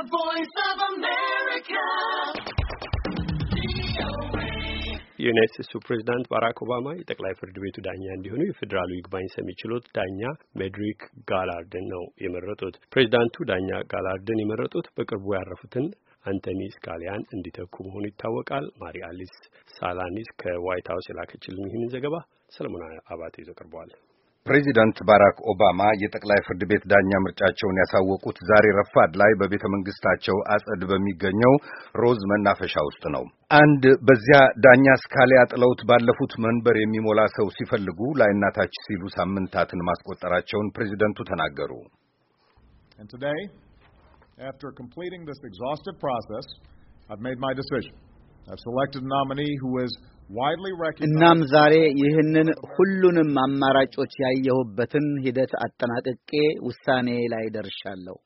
Voice of America. የዩናይትድ ስቴትሱ ፕሬዝዳንት ባራክ ኦባማ የጠቅላይ ፍርድ ቤቱ ዳኛ እንዲሆኑ የፌዴራሉ ይግባኝ ሰሚ ችሎት ዳኛ ሜድሪክ ጋላርድን ነው የመረጡት። ፕሬዝዳንቱ ዳኛ ጋላርድን የመረጡት በቅርቡ ያረፉትን አንቶኒ ስካሊያን እንዲተኩ መሆኑ ይታወቃል። ማሪ አሊስ ሳላኒስ ከዋይት ሀውስ የላከችልን ይህንን ዘገባ ሰለሞን አባተ ይዞ ቀርቧል። ፕሬዚዳንት ባራክ ኦባማ የጠቅላይ ፍርድ ቤት ዳኛ ምርጫቸውን ያሳወቁት ዛሬ ረፋድ ላይ በቤተ መንግስታቸው አጸድ በሚገኘው ሮዝ መናፈሻ ውስጥ ነው። አንድ በዚያ ዳኛ ስካሊያ ጥለውት ባለፉት መንበር የሚሞላ ሰው ሲፈልጉ ላይና ታች ሲሉ ሳምንታትን ማስቆጠራቸውን ፕሬዚደንቱ ተናገሩ። And today, after completing this exhaustive process, I've made my decision. I've selected a nominee who is እናም ዛሬ ይህንን ሁሉንም አማራጮች ያየሁበትን ሂደት አጠናቅቄ ውሳኔ ላይ ደርሻለሁ።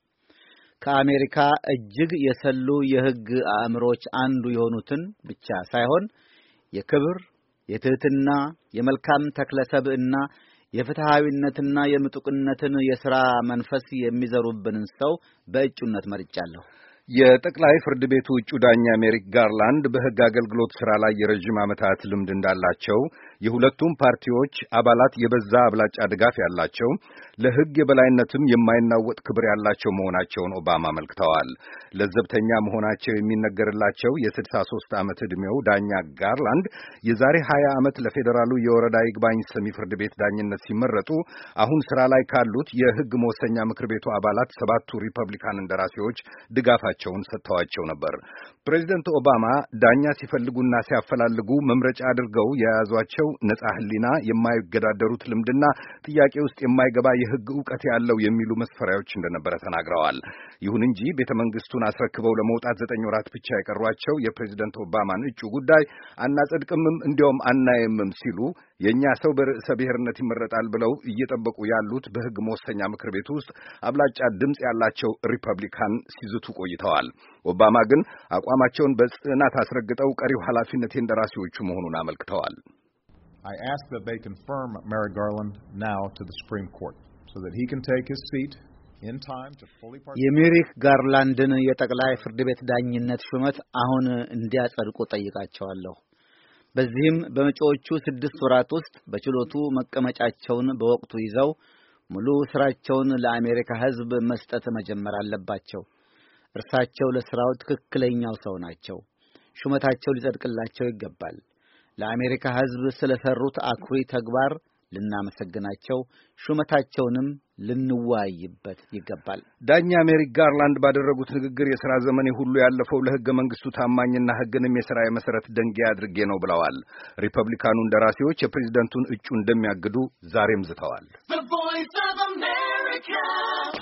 ከአሜሪካ እጅግ የሰሉ የሕግ አእምሮች አንዱ የሆኑትን ብቻ ሳይሆን የክብር፣ የትህትና፣ የመልካም ተክለሰብዕና፣ የፍትሃዊነትና የምጡቅነትን የሥራ መንፈስ የሚዘሩብንን ሰው በእጩነት መርጫለሁ። የጠቅላይ ፍርድ ቤቱ እጩ ዳኛ ሜሪክ ጋርላንድ በሕግ አገልግሎት ሥራ ላይ የረጅም ዓመታት ልምድ እንዳላቸው፣ የሁለቱም ፓርቲዎች አባላት የበዛ አብላጫ ድጋፍ ያላቸው፣ ለሕግ የበላይነትም የማይናወጥ ክብር ያላቸው መሆናቸውን ኦባማ አመልክተዋል። ለዘብተኛ መሆናቸው የሚነገርላቸው የ63 ዓመት ዕድሜው ዳኛ ጋርላንድ የዛሬ 20 ዓመት ለፌዴራሉ የወረዳ ይግባኝ ሰሚ ፍርድ ቤት ዳኝነት ሲመረጡ አሁን ሥራ ላይ ካሉት የሕግ መወሰኛ ምክር ቤቱ አባላት 7ቱ ሪፐብሊካን እንደራሴዎች ድጋፋቸውን ሰጥተዋቸው ነበር። ፕሬዚደንት ኦባማ ዳኛ ሲፈልጉና ሲያፈላልጉ መምረጫ አድርገው የያዟቸው ነጻ ሕሊና፣ የማይገዳደሩት ልምድና ጥያቄ ውስጥ የማይገባ የሕግ ዕውቀት ያለው የሚሉ መስፈሪያዎች እንደነበረ ተናግረዋል። ይሁን እንጂ ቤተ መንግስቱን አስረክበው ለመውጣት 9 ወራት ብቻ የቀሯቸው የፕሬዚደንት ኦባማን እጩ ጉዳይ አናጸድቅምም እንዲያውም አናየምም ሲሉ የኛ ሰው በርዕሰ ብሔርነት ይመረጣል ብለው እየጠበቁ ያሉት በሕግ መወሰኛ ምክር ቤት ውስጥ አብላጫ ድምጽ ያላቸው ሪፐብሊካን ሲዝቱ ቆይተዋል። ኦባማ ግን አቋማቸውን በጽናት አስረግጠው ቀሪው ኃላፊነት የእንደራሴዎቹ መሆኑን አመልክተዋል። I ask that they confirm Merrick Garland now to the Supreme Court so that he can take his seat in time to fully participate. የሜሪክ ጋርላንድን የጠቅላይ ፍርድ ቤት ዳኝነት ሹመት አሁን እንዲያጸድቁ ጠይቃቸዋለሁ። በዚህም በመጪዎቹ 6 ወራት ውስጥ በችሎቱ መቀመጫቸውን በወቅቱ ይዘው ሙሉ ስራቸውን ለአሜሪካ ሕዝብ መስጠት መጀመር አለባቸው። እርሳቸው ለስራው ትክክለኛው ሰው ናቸው። ሹመታቸው ሊጸድቅላቸው ይገባል። ለአሜሪካ ሕዝብ ስለሰሩት አኩሪ ተግባር ልናመሰግናቸው፣ ሹመታቸውንም ልንወያይበት ይገባል። ዳኛ ሜሪክ ጋርላንድ ባደረጉት ንግግር የሥራ ዘመኔ ሁሉ ያለፈው ለሕገ መንግስቱ ታማኝና ሕግንም የሥራ የመሰረት ደንጊያ አድርጌ ነው ብለዋል። ሪፐብሊካኑ እንደራሴዎች የፕሬዝደንቱን እጩ እንደሚያግዱ ዛሬም ዝተዋል።